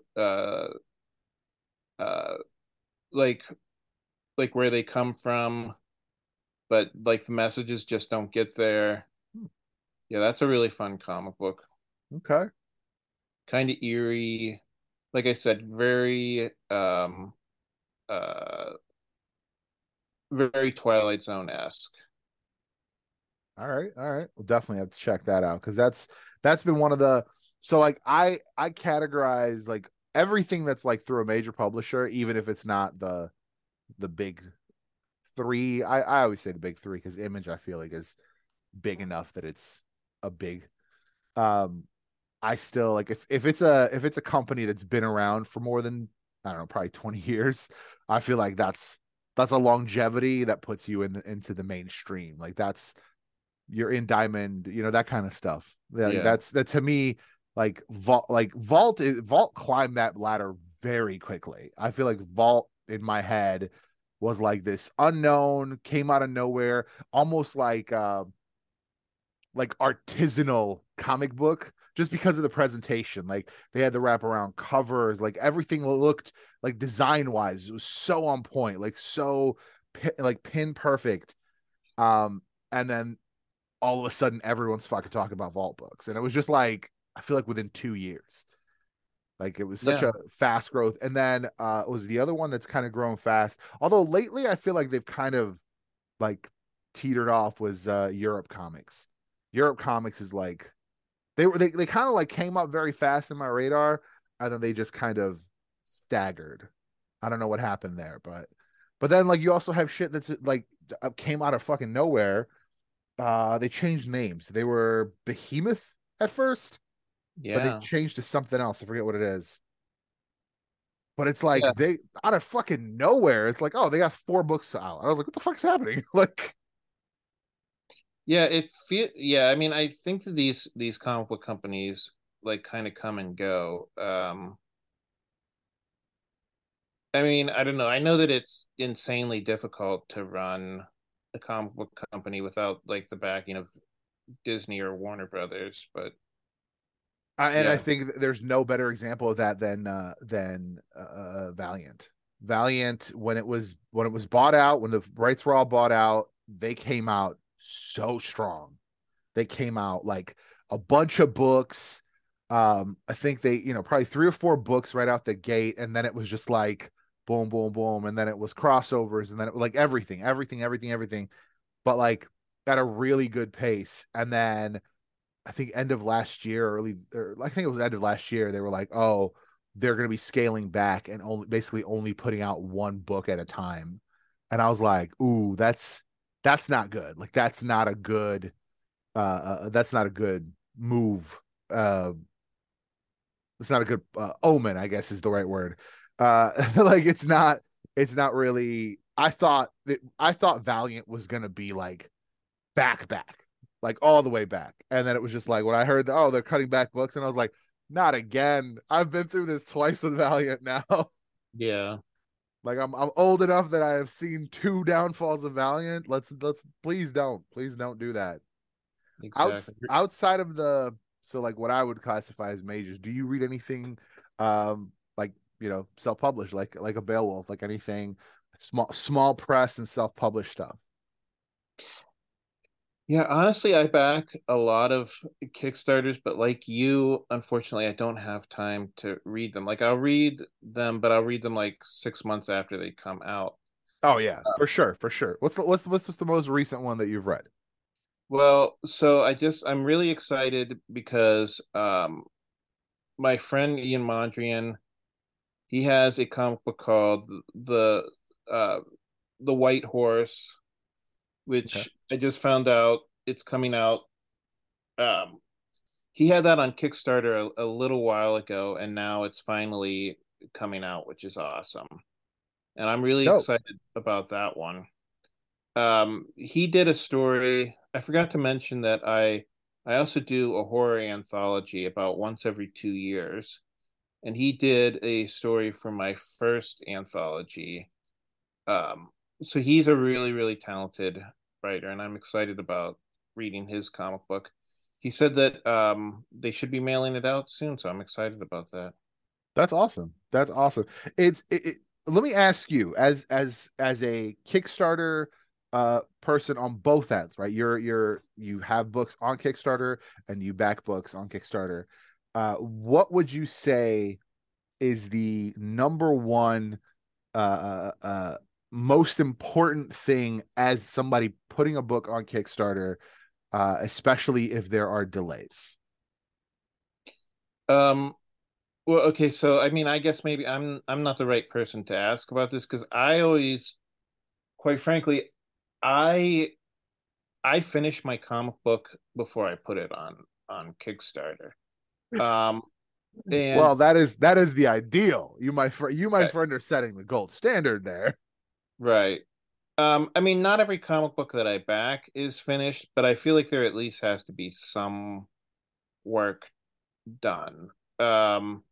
uh like where they come from, but like the messages just don't get there. Yeah, that's a really fun comic book. Okay. Kind of eerie. Like I said, uh very Twilight Zone-esque. All right. All right. We'll definitely have to check that out because that's been one of the so like I categorize like everything that's like through a major publisher, even if it's not the big three. I always say the big three because Image I feel like is big enough that it's a big um I still like if it's a company that's been around for more than I don't know, probably 20 years, I feel like that's a longevity that puts you into the mainstream. Like that's you're in Diamond, you know, that kind of stuff. Yeah. That's that to me, Vault climbed that ladder very quickly. I feel like Vault in my head was like this unknown, came out of nowhere, almost like artisanal comic book just because of the presentation. Like they had the wraparound covers, like everything looked like design wise, it was so on point, like so like pin perfect. And then all of a sudden everyone's fucking talking about Vault books. And it was just like, I feel like within 2 years, like it was such Yeah. a fast growth. And then was the other one that's kind of growing fast. Although lately I feel like they've kind of like teetered off was Europe Comics. Europe Comics is like they kind of like came up very fast in my radar and then they just kind of staggered. I don't know what happened there, but then like you also have shit that's like came out of fucking nowhere. They changed names. They were Behemoth at first, but they Yeah. changed to something else. I forget what it is. But it's like Yeah. they out of fucking nowhere. It's like, oh, they got 4 books out. I was like, what the fuck's happening? Like, Yeah, I mean, I think that these comic book companies like kind of come and go. I mean, I don't know. I know that it's insanely difficult to run a comic book company without like the backing of Disney or Warner Brothers, but and I yeah. think there's no better example of that than Valiant. Valiant when it was bought out, when the rights were all bought out, they came out so strong. They came out like a bunch of books. I think they, you know, probably 3 or 4 books right out the gate, and then it was just like boom, boom, boom, and then it was crossovers, and then it was like everything, but like at a really good pace. And then I think end of last year, or I think it was end of last year, they were like, oh, they're going to be scaling back and only putting out 1 book at a time. And I was like, ooh, that's not good. Like that's not a good move. It's not a good omen, I guess is the right word. Like it's not really. I thought Valiant was gonna be like back, like all the way back, and then it was just like when I heard that, oh, they're cutting back books, and I was like, not again. I've been through this twice with Valiant now. Yeah, Like I'm old enough that I have seen two downfalls of Valiant. Let's please don't do that. exactly. Outside of the, so like what I would classify as majors, do you read anything like, self-published, like a Beowulf, like anything small press and self-published stuff? Yeah, honestly, I back a lot of Kickstarters, but like you, unfortunately, I don't have time to read them. Like I'll read them, but I'll read them like 6 months after they come out. Oh yeah, for sure, for sure. What's the most recent one that you've read? Well, so I'm really excited because my friend Ian Mondrian, he has a comic book called uh the White Horse, Okay. which I just found out it's coming out. Um, he had that on Kickstarter a little while ago, and now it's finally coming out, which is awesome. And I'm really Dope. excited about that one. He did a story. I forgot to mention that I also do a horror anthology about once every 2 years, and he did a story for my first anthology. Um, so he's a really, really talented writer, and I'm excited about reading his comic book. He said that they should be mailing it out soon, so I'm excited about that. That's awesome. That's awesome. Let me ask you, as a Kickstarter person on both ends, right? You have books on Kickstarter and you back books on Kickstarter. What would you say is the number one most important thing as somebody putting a book on Kickstarter, especially if there are delays? Um, well, okay, so I mean, I guess maybe I'm not the right person to ask about this because I always, quite frankly, I I finish my comic book before I put it on Kickstarter. Um, and Well, that is the ideal. You, my right, friend, are setting the gold standard there. right. I mean, not every comic book that I back is finished, but I feel like there at least has to be some work done. Um,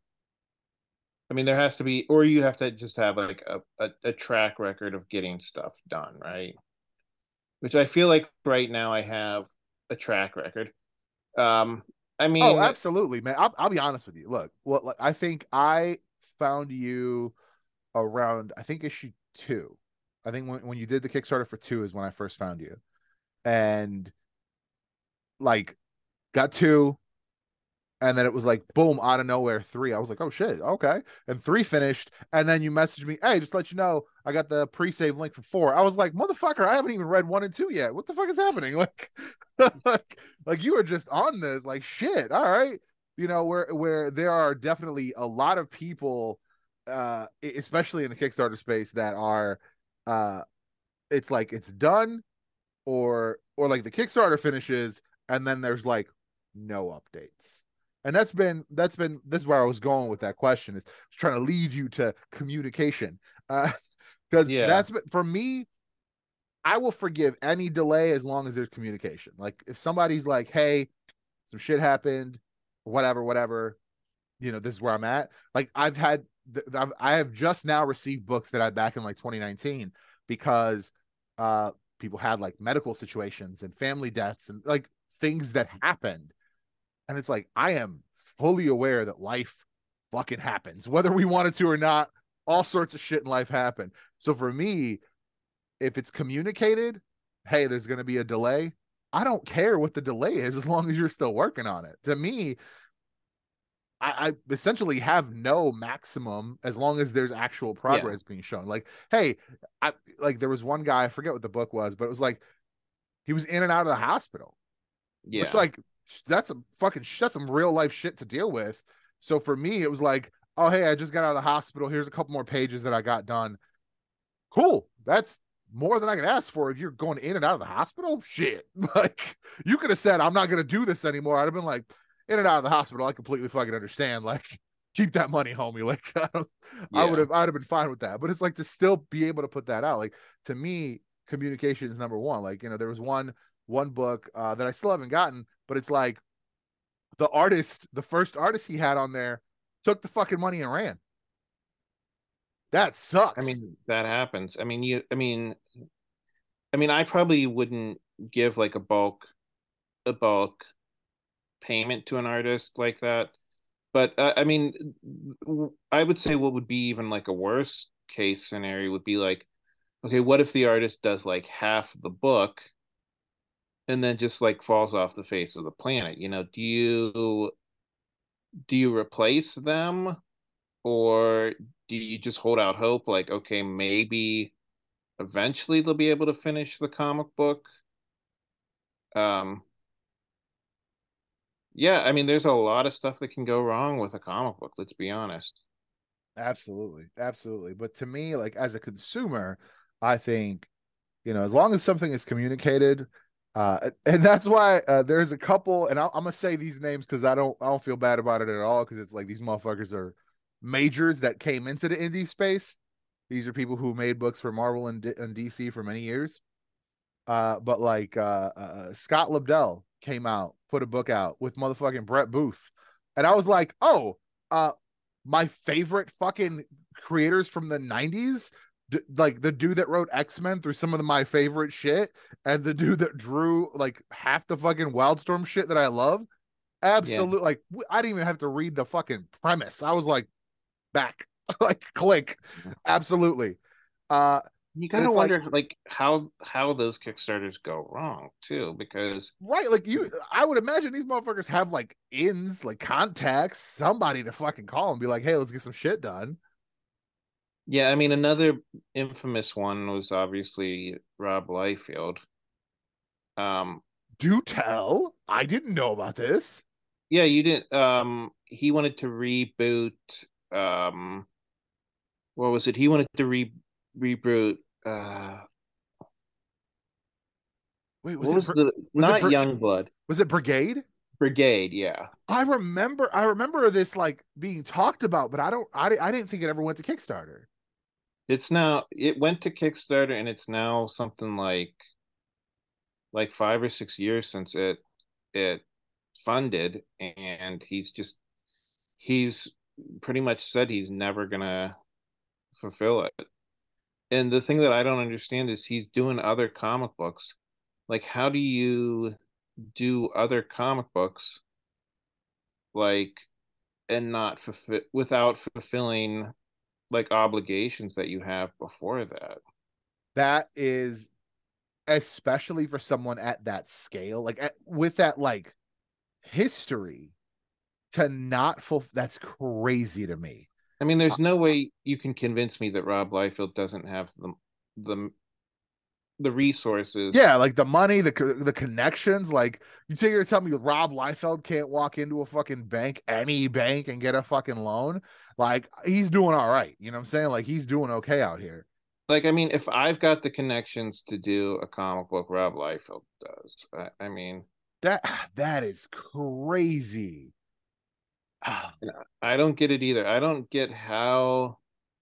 I mean, there has to be, or you have to just have like a track record of getting stuff done, right? Which I feel like right now I have a track record. Um, I Oh, mean, absolutely, man. I'll be honest with you. Look, what like, I think I found you around, I think, issue two. I think when you did the Kickstarter for two is when I first found you, and like got two, and then it was like boom, out of nowhere three. I was like, oh shit, okay. And three finished, and then you messaged me, hey, just let you know I got the pre-save link for four. I was like, motherfucker, I haven't even read one and two yet. What the fuck is happening? Like, like you were just on this, like shit. All right, where there are definitely a lot of people, especially in the Kickstarter space, that are, uh, it's like it's done, or like the Kickstarter finishes, and then there's like no updates. And that's been this is where I was going with that question, is trying to lead you to communication. Because yeah, that's for me, I will forgive any delay as long as there's communication. Like if somebody's like, hey, some shit happened, whatever, this is where I'm at. Like I have just now received books that I back in like 2019 because uh people had like medical situations and family deaths and like things that happened. And it's like, I am fully aware that life fucking happens, whether we wanted to or not. All sorts of shit in life happen. So for me, if it's communicated, hey, there's going to be a delay. I don't care what the delay is as long as you're still working on it. To me, I essentially have no maximum as long as there's actual yeah, progress being shown. Like, hey, I like there was one guy, I forget what the book was, but it was like he was in and out of the hospital, which yeah, like that's some real life shit to deal with. So for me, it was like, oh hey, I just got out of the hospital. Here's a couple more pages that I got done. Cool. That's more than I can ask for if you're going in and out of the hospital. Shit. Like you could have said, I'm not gonna do this anymore. I'd have been like, in and out of the hospital, I completely fucking understand. Like, keep that money, homie. Like yeah, I'd have been fine with that. But it's like to still be able to put that out. Like to me, communication is number one. Like, there was one book that I still haven't gotten, but it's like the first artist he had on there, took the fucking money and ran. That I sucks. mean, that happens. I mean, I probably wouldn't give like a bulk payment to an artist like that. But I mean, I would say what would be even like a worst case scenario would be like, okay, what if the artist does like half the book and then just like falls off the face of the planet? You know, do you replace them, or do you just hold out hope like, okay, maybe eventually they'll be able to finish the comic book? Um, yeah, I mean, there's a lot of stuff that can go wrong with a comic book, let's be honest. Absolutely, absolutely. But to me, like as a consumer, I think, as long as something is communicated, and that's why there's a couple, and I'm gonna say these names because I don't feel bad about it at all, because it's like these motherfuckers are majors that came into the indie space. These are people who made books for Marvel and DC for many years. But like Scott Lobdell came out, put a book out with motherfucking Brett Booth, and I was like, oh, my favorite fucking creators from the '90s, like the dude that wrote X-Men through some of my favorite shit, and the dude that drew like half the fucking Wildstorm shit that I love. Yeah. Absolutely, like I didn't even have to read the fucking premise. I was like, back, like click, absolutely. Uh, You and gotta it's like, wonder like how those Kickstarters go wrong too, because right, like I would imagine these motherfuckers have like ins, like contacts, somebody to fucking call and be like, hey, let's get some shit done. yeah, I mean another infamous one was obviously Rob Liefeld. Um, Do tell. I didn't know about this. yeah, you didn't. He wanted to reboot. Um, what was it? He wanted to reboot. Wait, What was the was it not Youngblood? was it Brigade? Brigade. Yeah, I remember this like being talked about, but I didn't think it ever went to Kickstarter. it went to Kickstarter, and it's now something like 5 or 6 years since it funded, and he's pretty much said he's never gonna fulfill it. And the thing that I don't understand is he's doing other comic books. Like, how do you do other comic books like and not fulfill without fulfilling like obligations that you have before that? That is, especially for someone at that scale, like with that like history, to not fulfill, that's crazy to me. I mean, there's no way you can convince me that Rob Liefeld doesn't have the the resources. Yeah, like the money, the connections. Like you think you're telling me Rob Liefeld can't walk into a fucking bank, any bank, and get a fucking loan? Like he's doing all right. You know what I'm saying? Like he's doing okay out here. Like, I mean, if I've got the connections to do a comic book, Rob Liefeld does. I mean, That that is crazy. I don't get it either. I don't get how,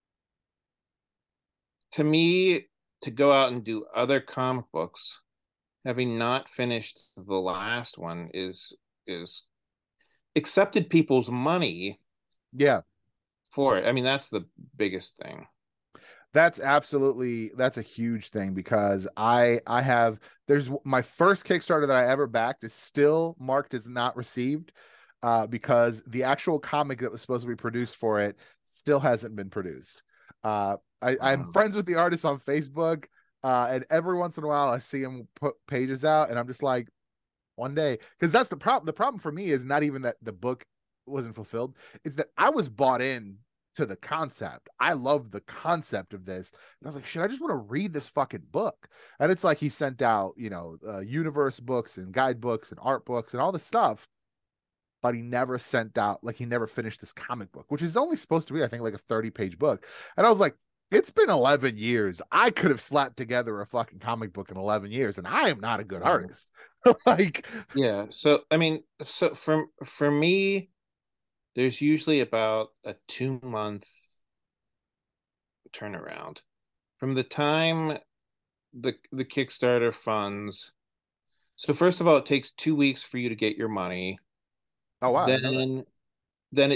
to me, to go out and do other comic books, having not finished the last one is accepted people's money Yeah, for it. I mean, that's the biggest thing. that's a huge thing, because I have, there's my first Kickstarter that I ever backed is still marked as not received, because the actual comic that was supposed to be produced for it still hasn't been produced. I'm friends with the artist on Facebook, and every once in a while I see him put pages out, and I'm just like, one day, because that's the problem. The problem for me is not even that the book wasn't fulfilled; it's that I was bought in to the concept. I love the concept of this, and I was like, shit, I just want to read this fucking book. And it's like he sent out, universe books and guidebooks and art books and all this stuff, but he never sent out, like, he never finished this comic book, which is only supposed to be, I think, like a 30-page book. And I was like, it's been 11 years. I could have slapped together a fucking comic book in 11 years, and I am not a good artist. Like, Yeah. So I mean, so for me, there's usually about a 2 month turnaround from the time the Kickstarter funds. So first of all, it takes 2 weeks for you to get your money. Oh wow, I didn't know that. Then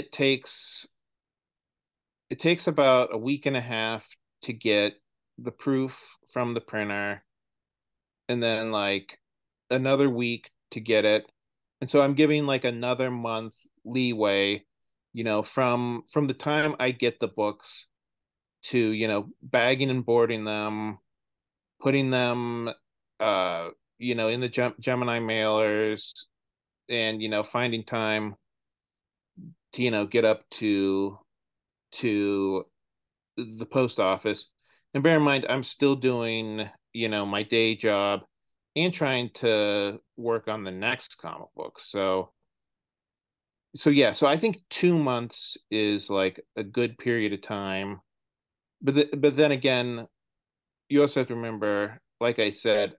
it takes about a week and a half to get the proof from the printer, and then like another week to get it. And so I'm giving like another month leeway, from the time I get the books to, bagging and boarding them, putting them in the Gemini mailers, and finding time to, get up to the post office. And bear in mind, I'm still doing, my day job and trying to work on the next comic book. So yeah, so I think 2 months is like a good period of time. But then again, you also have to remember, like I said,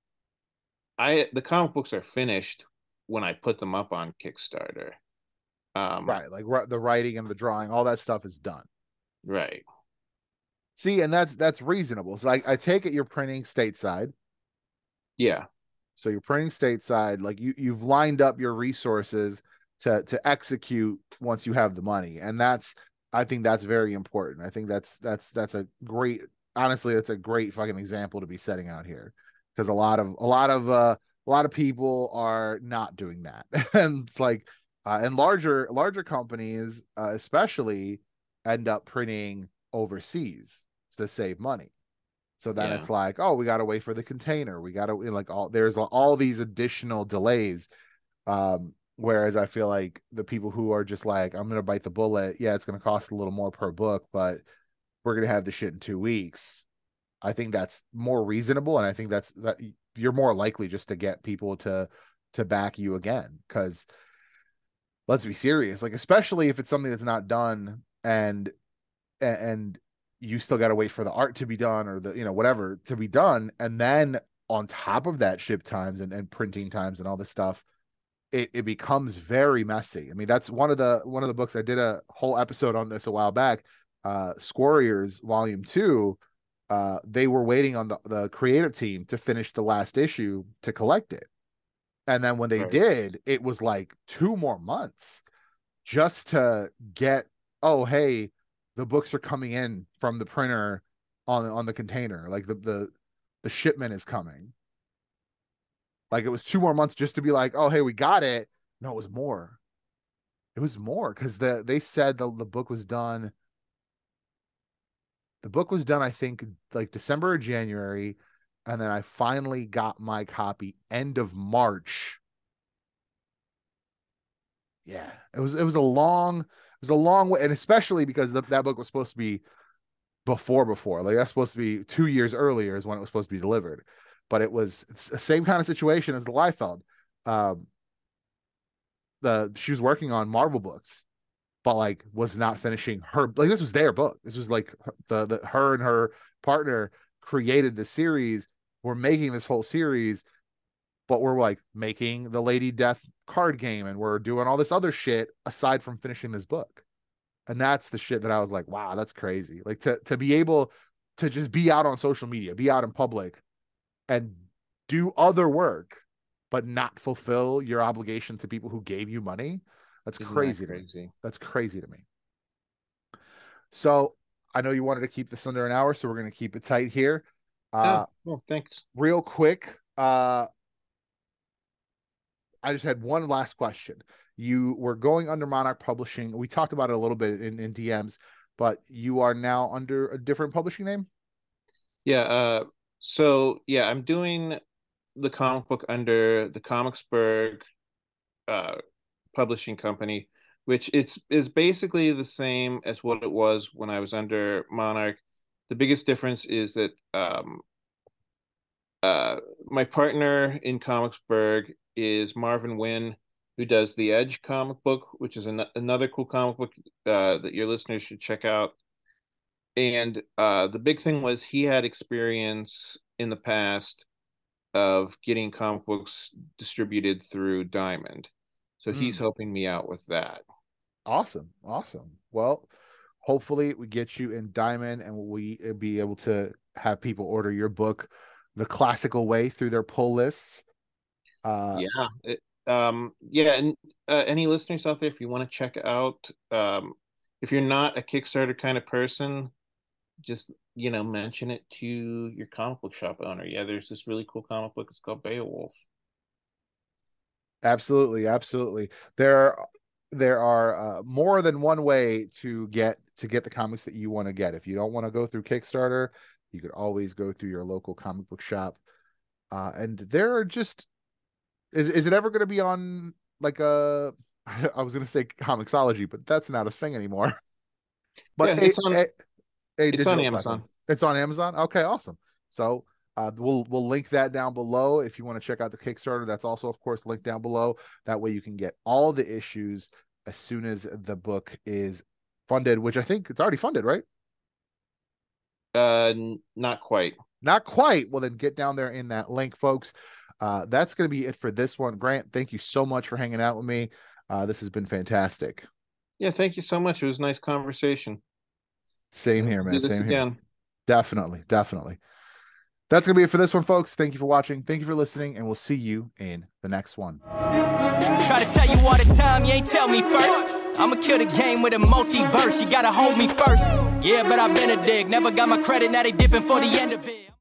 the comic books are finished when I put them up on Kickstarter. Right, like the writing and the drawing, all that stuff is done. Right. See, and that's reasonable. So I take it you're printing stateside. Yeah. So you're printing stateside, like you've lined up your resources to execute once you have the money. And I think that's very important. I think that's a great, honestly, that's a great fucking example to be setting out here. Because a lot of people are not doing that. And it's like and larger companies especially end up printing overseas to save money. So then Yeah. it's like, oh, we got to wait for the container. We got to like there's all these additional delays. Whereas I feel like the people who are just like, I'm going to bite the bullet. Yeah, it's going to cost a little more per book, but we're going to have the shit in 2 weeks. I think that's more reasonable. And I think that you're more likely just to get people to back you again. Cause let's be serious. Like, especially if it's something that's not done and you still got to wait for the art to be done or the whatever to be done, and then on top of that ship times and printing times and all this stuff, it becomes very messy. I mean, that's one of the books. I did a whole episode on this a while back. Squarriors Volume 2. They were waiting on the creative team to finish the last issue to collect it, and then when they Right. did, it was like 2 more months just to get, oh hey, the books are coming in from the printer on the container, like the shipment is coming. Like it was 2 more months just to be like, oh hey, we got it. No, it was more because they said the book was done. The book was done, I think, like December or January, and then I finally got my copy end of March. Yeah, it was a long way, and especially because that book was supposed to be before. Like that's supposed to be 2 years earlier is when it was supposed to be delivered. But it's the same kind of situation as the Liefeld. Um, the She was working on Marvel books, but like was not finishing her, like this was their book. This was like the her and her partner created the series. We're making this whole series, but we're like making the Lady Death card game and we're doing all this other shit aside from finishing this book. And that's the shit that I was like, wow, that's crazy. Like to be able to just be out on social media, be out in public and do other work, but not fulfill your obligation to people who gave you money. That's Isn't that crazy to me. crazy? That's crazy to me. So I know you wanted to keep this under an hour, so we're going to keep it tight here. Oh, well, thanks. Real quick, I just had one last question. You were going under Monarch Publishing. We talked about it a little bit in DMs, but you are now under a different publishing name? Yeah, so yeah, I'm doing the comic book under the Comicsburg uh publishing company, which is basically the same as what it was when I was under Monarch. The biggest difference is that my partner in Comicsburg is Marvin Wynn, who does the Edge comic book, which is another cool comic book that your listeners should check out. And the big thing was he had experience in the past of getting comic books distributed through Diamond. So he's Mm, helping me out with that. awesome. Well, hopefully we get you in Diamond and we be able to have people order your book the classical way through their pull lists. Uh, Yeah. Yeah, and any listeners out there, if you want to check out, if you're not a Kickstarter kind of person, just mention it to your comic book shop owner. Yeah, there's this really cool comic book. It's called Beowulf. Absolutely, absolutely. There are more than one way to get the comics that you want to get. If you don't want to go through Kickstarter, you could always go through your local comic book shop. And there are just is it ever going to be on like a I was going to say Comixology, but that's not a thing anymore. But Yeah, a it's on digital Amazon. platform. It's on Amazon. Okay, awesome. So we'll link that down below if you want to check out the Kickstarter. That's also, of course, linked down below. That way you can get all the issues as soon as the book is funded, which I think it's already funded, right? Not quite. Not quite. Well, then get down there in that link, folks. That's going to be it for this one. Grant, thank you so much for hanging out with me. This has been fantastic. Yeah, thank you so much. It was a nice conversation. Same here, man. Do this Same again. here. Definitely, definitely. That's going to be it for this one, folks. Thank you for watching. Thank you for listening, and we'll see you in the next one. Try to tell you all the time, you ain't tell me first. I'ma kill the game with a multiverse. You gotta hold me first. Yeah, but I've been a dig. Never got my credit, now they dipping for the end of it.